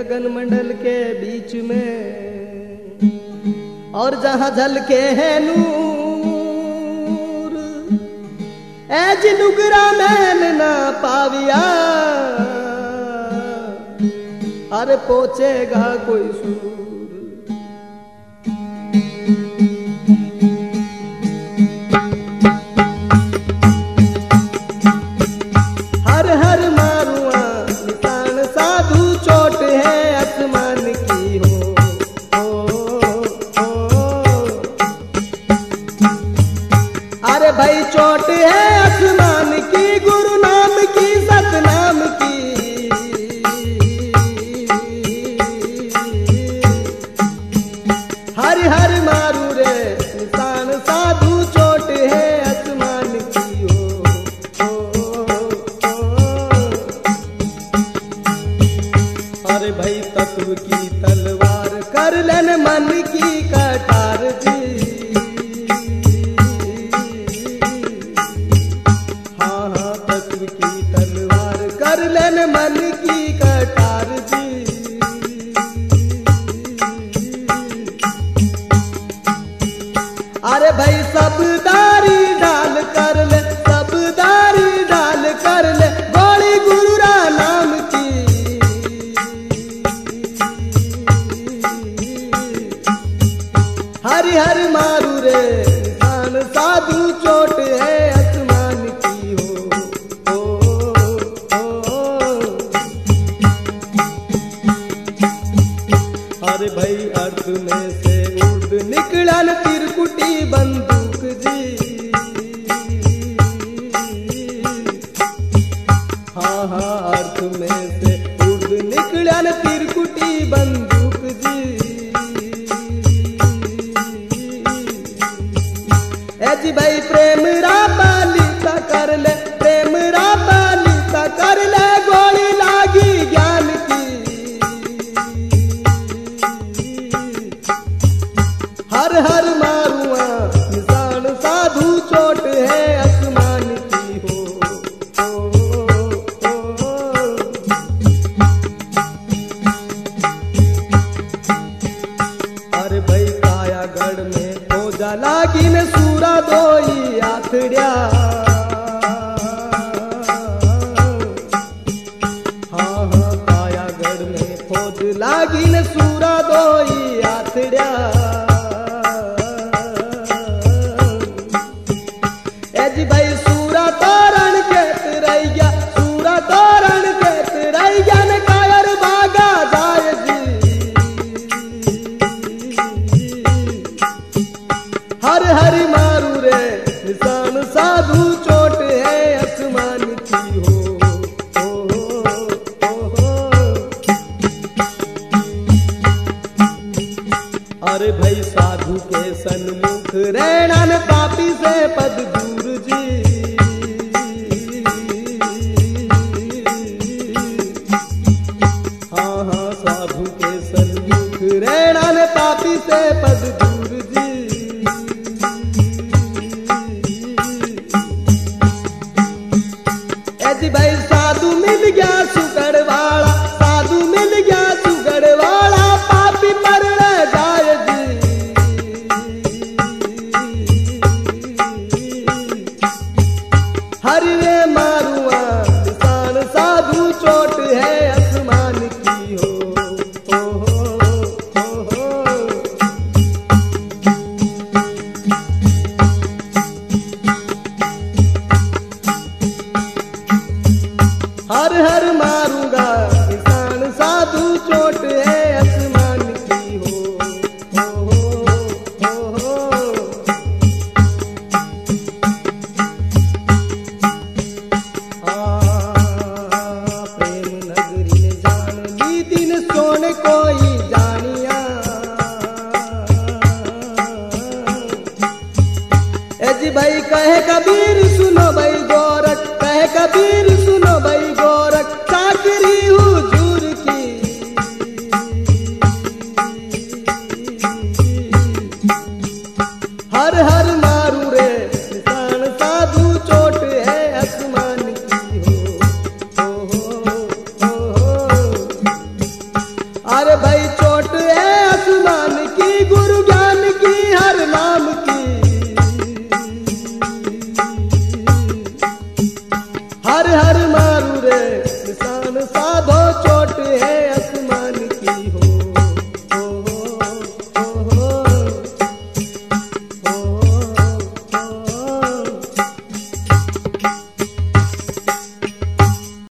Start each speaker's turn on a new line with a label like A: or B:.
A: गगन मंडल के बीच में, और जहां झलके है नूर ऐज नुगरा मैल ना पाविया, अरे पोचेगा कोई सूर। हर हर मारुआ निशान साधु चोट है आसमान की हो। अरे भाई चोट है आसमान की, गुरु नाम की सतनाम की। हर हर मारू रे निशान साधु चोट है आसमान की हो। अरे भाई तत्व की तलवार कर लेन मन की कटार जी। हाँ हाँ तत्व की तलवार कर लेन मन की कटार जी। अरे भाई सब दारी डाल कर ले, सब दारी डाल कर ले गोली गुरुरा नाम की। हरि हरि मारू रे निशान साधु चोट है आसमान की हो। अरे भाई अर्थ में से उड़ निकलन तिरकुटी बंदूक जी। हाँ हाँ अर्थ में से उड़ निकलन तिरकुटी बंदूक जी। जी भाई प्रेम रापालिता कर ले, प्रेम रापालिता कर ले गोली लागी ज्ञान की। हर हर मारुआ निशान साधु चोट है आसमान की हो। अरे भाई कायागढ़ में फौजा लागी ने सूरा दोई आथड़िया। हाँ हाँ कायागढ़ में फौज लागी ने सूरा दोई आथड़िया। जी भाई सूरा तोरण केत रह गया, सूरा तोरण केत रह गया ने कायर भागा जाए जी। हर हर मारू रे निशान साधु चोट है आसमान की हो। अरे भाई साधु के सन्मुख रहना न पापी से पद दूर जी। हाँ हाँ साधु के सन्मुख रहना न पापी से पद दूर जी। जी भाई साधु मिल गया सुगड़ वाला, साधु मिल गया सुगड़ वाला पापी मर जाए जी। हरि रे मारुआ निशान साधु चोट है आसमान की हो। हर हर मारूंगा निशान साधु चोट है आसमान की हो। प्रेम नगरी ने जान ली दिन सोने कोई जानिया। जी भाई कहे कबीर सुनो भाई गोरख, कहे कबीर सुनो भाई गोरख चाकरी हुजूर की। कायर मारू रे निशान साधो